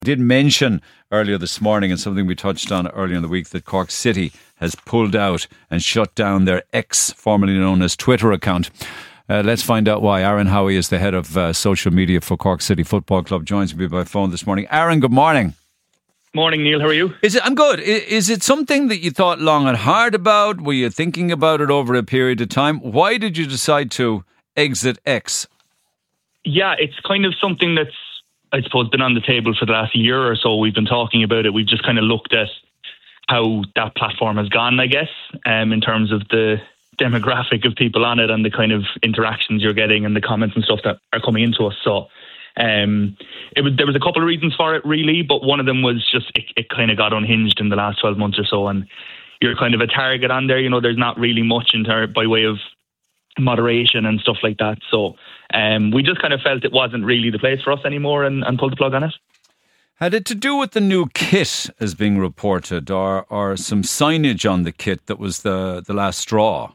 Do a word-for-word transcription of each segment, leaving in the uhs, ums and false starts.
I did mention earlier this morning, and something we touched on earlier in the week, that Cork City has pulled out and shut down their X, formerly known as Twitter account. Uh, let's find out why. Aaron Howie is the head of uh, social media for Cork City Football Club, joins me by phone this morning. Aaron, good morning. Morning, Neil. How are you? Is it? I'm good. Is, is it something that you thought long and hard about? Were you thinking about it over a period of time? Why did you decide to exit X? Yeah, it's kind of something that's, I suppose, been on the table for the last year or so. We've been talking about it. We've just kind of looked at how that platform has gone, I guess, um, in terms of the demographic of people on it and the kind of interactions you're getting and the comments and stuff that are coming into us. So um, it was, there was a couple of reasons for it, really, but one of them was just it, it kind of got unhinged in the last twelve months or so, and you're kind of a target on there. You know, there's not really much in ter- by way of moderation and stuff like that. So um, we just kind of felt it wasn't really the place for us anymore and, and pulled the plug on it. Had it to do with the new kit as being reported, or, or some signage on the kit that was the, the last straw?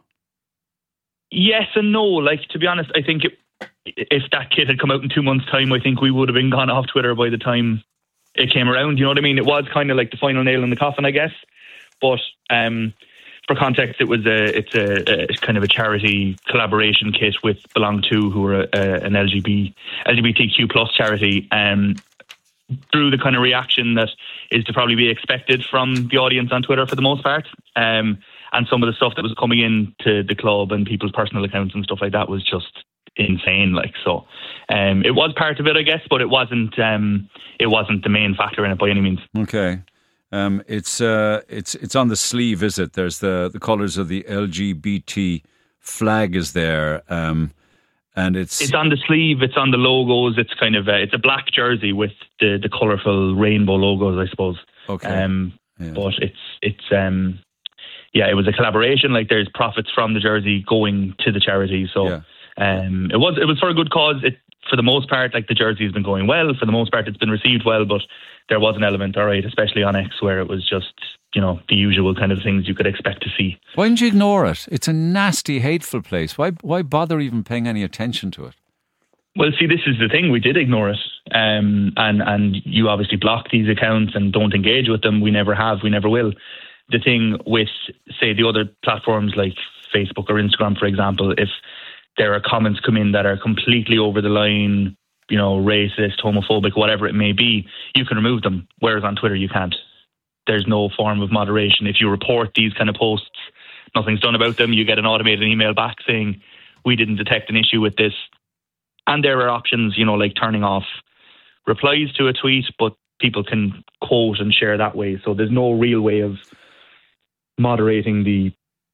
Yes and no. Like, to be honest, I think it, if that kit had come out in two months' time, I think we would have been gone off Twitter by the time it came around. You know what I mean? It was kind of like the final nail in the coffin, I guess. But um, for context, it was a it's a, a kind of a charity collaboration kit with Belong To, who are a, an L G B T Q plus charity. Um, through the kind of reaction that is to probably be expected from the audience on Twitter for the most part. Um, and some of the stuff that was coming in to the club and people's personal accounts and stuff like that was just insane. Like, so um, it was part of it, I guess, but it wasn't um, it wasn't the main factor in it by any means. Okay. Um, it's uh, it's it's on the sleeve, is it? There's the, the colours of the L G B T flag is there. Um, and it's it's on the sleeve, it's on the logos. It's kind of a, it's a black jersey with the, the colourful rainbow logos, I suppose. Okay. Um, yeah. But it's it's um, yeah, it was a collaboration. Like, there's profits from the jersey going to the charity. So yeah. um, it was it was for a good cause. It for the most part, like, the jersey has been going well. For the most part, it's been received well. But there was an element, all right, especially on X, where it was just, you know, the usual kind of things you could expect to see. Why didn't you ignore it? It's a nasty, hateful place. Why why bother even paying any attention to it? Well, see, this is the thing. We did ignore it. Um, and, and you obviously block these accounts and don't engage with them. We never have. We never will. The thing with, say, the other platforms like Facebook or Instagram, for example, if there are comments come in that are completely over the line, you know, racist, homophobic, whatever it may be, you can remove them. Whereas on Twitter, you can't. There's no form of moderation. If you report these kind of posts, nothing's done about them. You get an automated email back saying, we didn't detect an issue with this. And there are options, you know, like turning off replies to a tweet, but people can quote and share that way. So there's no real way of moderating the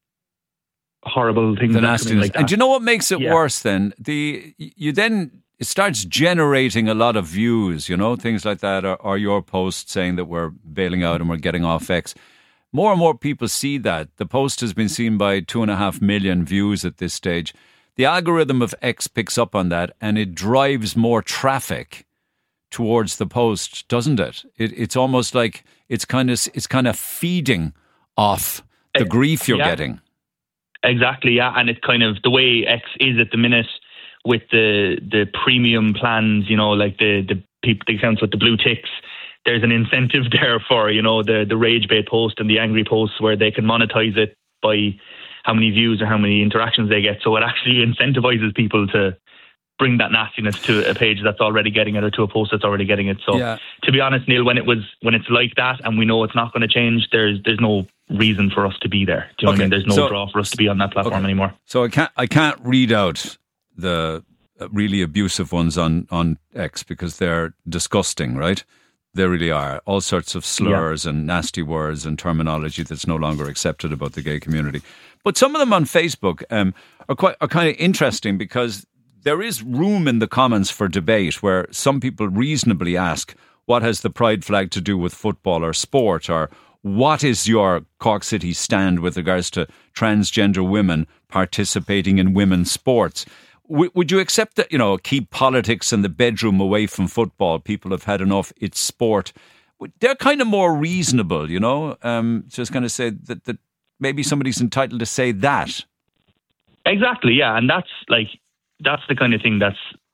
horrible things. The nastiness. Like that. And do you know what makes it yeah. worse then? The you then it starts generating a lot of views, you know, things like that, or, or your post saying that we're bailing out and we're getting off X. More and more people see that. The post has been seen by two and a half million views at this stage. The algorithm of X picks up on that and it drives more traffic towards the post, doesn't it? it it's almost like it's kind of it's kind of feeding off the grief you're yeah. getting. Exactly, yeah. And it's kind of the way X is at the minute with the the premium plans, you know, like the the people the accounts with the blue ticks. There's an incentive there for, you know, the the rage bait post and the angry posts where they can monetize it by how many views or how many interactions they get. So it actually incentivizes people to bring that nastiness to a page that's already getting it or to a post that's already getting it. So yeah. to be honest, Neil, when it was when it's like that and we know it's not going to change, there's there's no reason for us to be there. Do you know okay. what I mean? There's no so, draw for us to be on that platform okay. anymore. So I can't I can't read out the really abusive ones on, on X because they're disgusting, right? They really are. All sorts of slurs yeah. and nasty words and terminology that's no longer accepted about the gay community. But some of them on Facebook um, are quite are kind of interesting because there is room in the comments for debate where some people reasonably ask, what has the pride flag to do with football or sport? Or what is your Cork City stand with regards to transgender women participating in women's sports? W- would you accept that, you know, keep politics and the bedroom away from football? People have had enough. It's sport. They're kind of more reasonable, you know, um, just kind of say that, that maybe somebody's entitled to say that. Exactly, yeah. And that's like, that's the kind of thing that's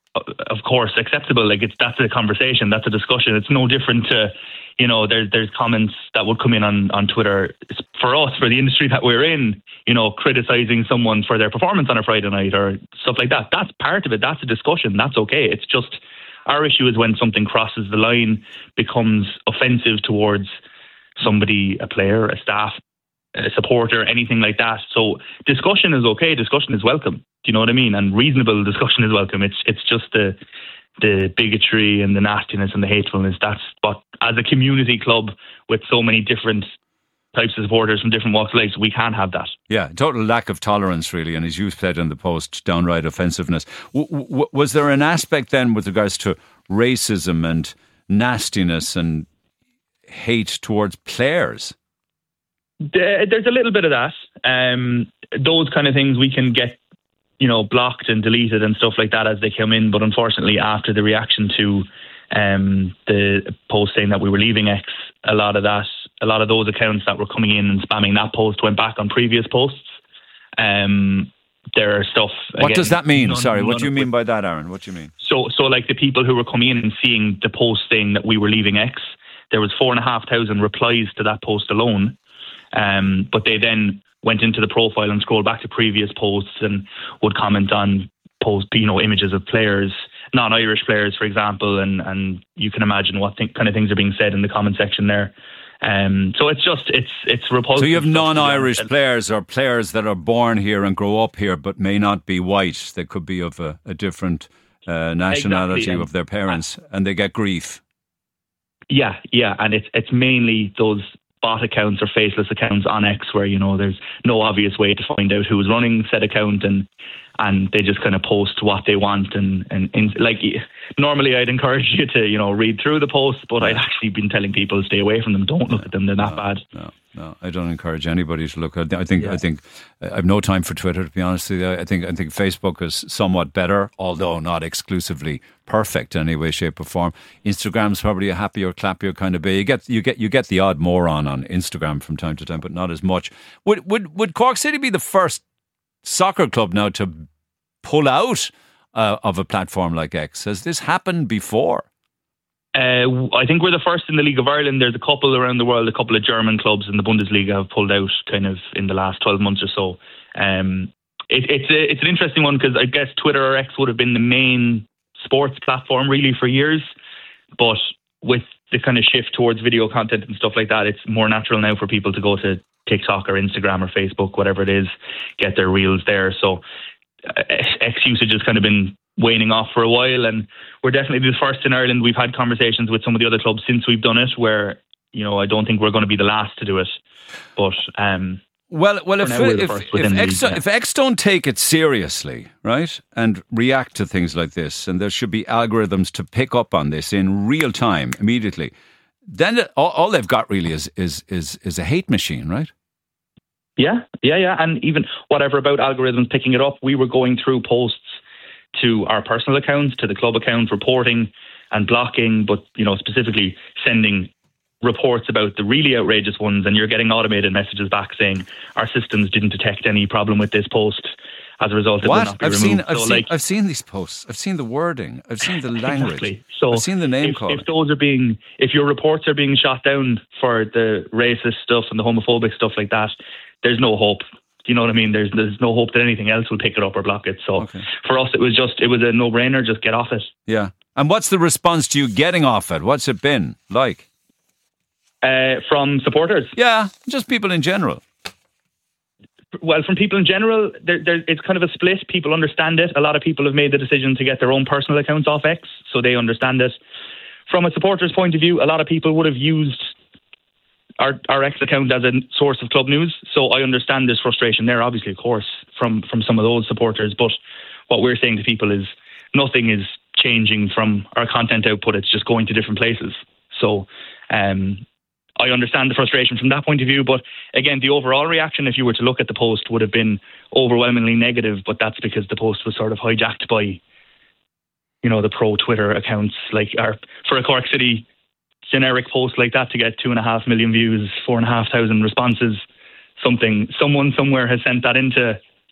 of course, acceptable. Like it's that's a conversation, that's a discussion. It's no different to, you know, there's there's comments that would come in on, on Twitter for us, for the industry that we're in, you know, criticising someone for their performance on a Friday night or stuff like that. That's part of it. That's a discussion. That's okay. It's just our issue is when something crosses the line, becomes offensive towards somebody, a player, a staff, a supporter, anything like that. So discussion is okay. Discussion is welcome. Do you know what I mean? And reasonable discussion is welcome. It's it's just the the bigotry and the nastiness and the hatefulness. That's what, as a community club with so many different types of supporters from different walks of life, we can't have that. Yeah, total lack of tolerance, really. And as you said in the post, downright offensiveness. W- w- was there an aspect then with regards to racism and nastiness and hate towards players? There's a little bit of that. Um, those kind of things we can get, you know, blocked and deleted and stuff like that as they come in. But unfortunately, after the reaction to um, the post saying that we were leaving X, a lot of that, a lot of those accounts that were coming in and spamming that post went back on previous posts. Um, there are stuff. What again, does that mean? None, Sorry, none what do you mean it. by that, Aaron? What do you mean? So, so like the people who were coming in and seeing the post saying that we were leaving X, there was four and a half thousand replies to that post alone. Um, but they then went into the profile and scrolled back to previous posts and would comment on post, you know, images of players, non-Irish players, for example, and, and you can imagine what th- kind of things are being said in the comment section there. Um, so it's just, it's it's repulsive. So you have non-Irish players or players that are born here and grow up here but may not be white. They could be of a, a different uh, nationality exactly. of their parents, and they get grief. Yeah, yeah, and it's it's mainly those bot accounts or faceless accounts on X where, you know, there's no obvious way to find out who's running said account, and and they just kind of post what they want, and, and, and like normally I'd encourage you to, you know, read through the posts, but I'd actually been telling people stay away from them, don't look at them, they're that no, bad. No, no, I don't encourage anybody to look at. I think yeah. I think I have no time for Twitter, to be honest with you. I think I think Facebook is somewhat better, although not exclusively perfect in any way, shape or form. Instagram's probably a happier, clappier kind of bay. You get you get you get the odd moron on Instagram from time to time, but not as much. Would would would Cork City be the first soccer club now to pull out uh, of a platform like X? Has this happened before? Uh, I think we're the first in the League of Ireland. There's a couple around the world, a couple of German clubs in the Bundesliga have pulled out kind of in the last twelve months or so. Um, it, it's a, it's an interesting one because I guess Twitter or X would have been the main sports platform really for years, but with the kind of shift towards video content and stuff like that, it's more natural now for people to go to TikTok or Instagram or Facebook, whatever it is, get their reels there. So uh, X usage has kind of been waning off for a while, and we're definitely the first in Ireland. We've had conversations with some of the other clubs since we've done it where, you know, I don't think we're going to be the last to do it. But um, well, well, if if, if, X, league, yeah. if X don't take it seriously, right, and react to things like this, and there should be algorithms to pick up on this in real time, immediately, then all, all they've got really is is is is a hate machine, right? Yeah, yeah, yeah. And even whatever about algorithms picking it up, we were going through posts to our personal accounts, to the club account, reporting and blocking, but, you know, specifically sending reports about the really outrageous ones, and you're getting automated messages back saying our systems didn't detect any problem with this post. As a result, it what? will not be I've removed. seen, I've, so seen, like, I've seen these posts. I've seen the wording. I've seen the language. Exactly. So I've seen the name if, calling. If those are being, if your reports are being shot down for the racist stuff and the homophobic stuff like that, there's no hope. Do you know what I mean? There's there's no hope that anything else will pick it up or block it. So okay. For us, it was just it was a no brainer. Just get off it. Yeah. And what's the response to you getting off it? What's it been like? Uh, from supporters? Yeah, just people in general. Well, from people in general, there, there, it's kind of a split. People understand it. A lot of people have made the decision to get their own personal accounts off X, so they understand it. From a supporter's point of view, a lot of people would have used our, our X account as a source of club news, so I understand this frustration there, obviously, of course, from, from some of those supporters. But what we're saying to people is nothing is changing from our content output. It's just going to different places. So um, I understand the frustration from that point of view. But again, the overall reaction, if you were to look at the post, would have been overwhelmingly negative. But that's because the post was sort of hijacked by, you know, the pro Twitter accounts. Like our, for a Cork City generic post like that to get two and a half million views, four and a half thousand responses, something, someone somewhere has sent that into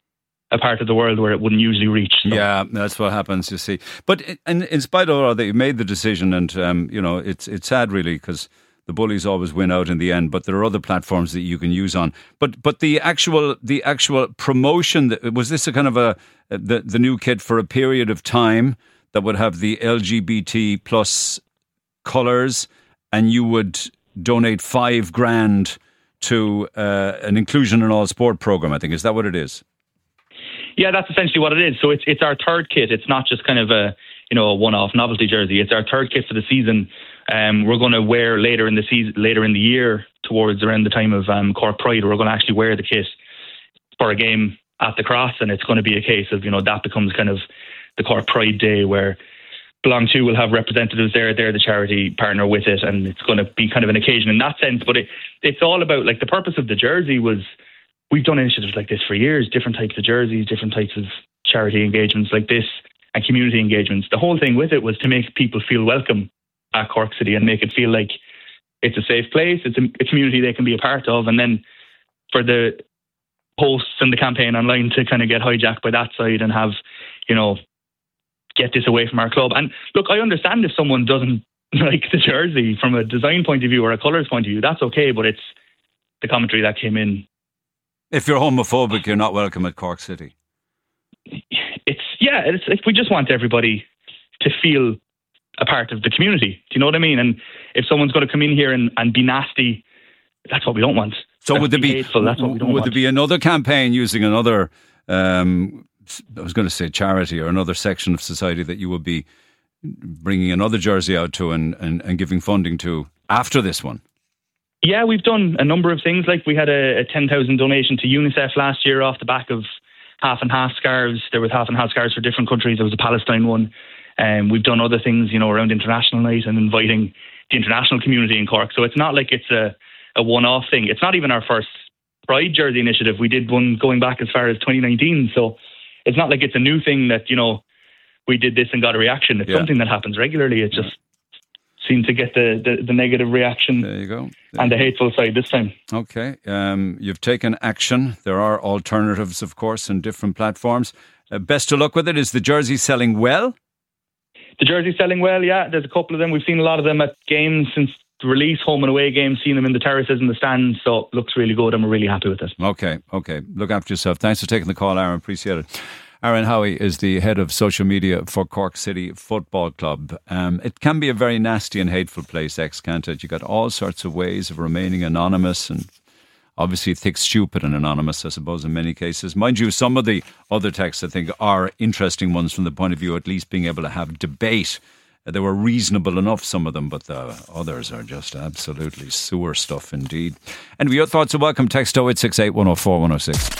a part of the world where it wouldn't usually reach. So. Yeah, that's what happens, you see. But in, in spite of all that, you made the decision, and um, you know, it's it's sad really, because the bullies always win out in the end. But there are other platforms that you can use on. But but the actual the actual promotion, was this a kind of a the the new kit for a period of time that would have the L G B T plus colours, and you would donate five grand to uh, an inclusion in all sport program? I think, is that what it is? Yeah, that's essentially what it is. So it's it's our third kit. It's not just kind of a you know a one-off novelty jersey. It's our third kit for the season. Um, we're going to wear later in the season, later in the year, towards around the time of um, Cork Pride. We're going to actually wear the kit for a game at the Cross, and it's going to be a case of you know that becomes kind of the Cork Pride Day where Belong To will have representatives there. They're the charity partner with it, and it's going to be kind of an occasion in that sense. But it, it's all about, like, the purpose of the jersey was, we've done initiatives like this for years, different types of jerseys, different types of charity engagements like this, and community engagements. The whole thing with it was to make people feel welcome at Cork City and make it feel like it's a safe place, it's a, a community they can be a part of, and then for the posts and the campaign online to kind of get hijacked by that side and have, you know, get this away from our club. And look, I understand if someone doesn't like the jersey from a design point of view or a colours point of view, that's okay, but it's the commentary that came in. If you're homophobic, you're not welcome at Cork City. It's, yeah, it's like we just want everybody to feel a part of the community. Do you know what I mean? And if someone's going to come in here and, and be nasty, that's what we don't want. So that's would there be, hateful, that's what we don't would want. there be another campaign using another, um, I was going to say charity, or another section of society that you would be bringing another jersey out to and, and, and giving funding to after this one? Yeah, we've done a number of things. Like we had a, a ten thousand donation to UNICEF last year off the back of half and half scarves. There was half and half scarves for different countries. There was a Palestine one. And um, we've done other things, you know, around International Night and inviting the international community in Cork. So it's not like it's a, a one-off thing. It's not even our first Pride jersey initiative. We did one going back as far as twenty nineteen. So it's not like it's a new thing that, you know, we did this and got a reaction. It's yeah. something that happens regularly. It just seemed to get the, the, the negative reaction. There you go. There and you the hateful side this time. Okay. Um, you've taken action. There are alternatives, of course, in different platforms. Uh, best of luck with it. Is the jersey selling well? The jersey's selling well, yeah. There's a couple of them. We've seen a lot of them at games since the release, home and away games, seen them in the terraces and the stands. So it looks really good and we're really happy with it. Okay, okay. Look after yourself. Thanks for taking the call, Aaron. Appreciate it. Aaron Howie is the head of social media for Cork City Football Club. Um, it can be a very nasty and hateful place, X, can't it? You got all sorts of ways of remaining anonymous, and obviously thick, stupid and anonymous, I suppose, in many cases. Mind you, some of the other texts, I think, are interesting ones from the point of view at least being able to have debate. They were reasonable enough, some of them, but the others are just absolutely sewer stuff indeed. Anyway, your thoughts are welcome. Text oh eight six eight, one oh four, one oh six.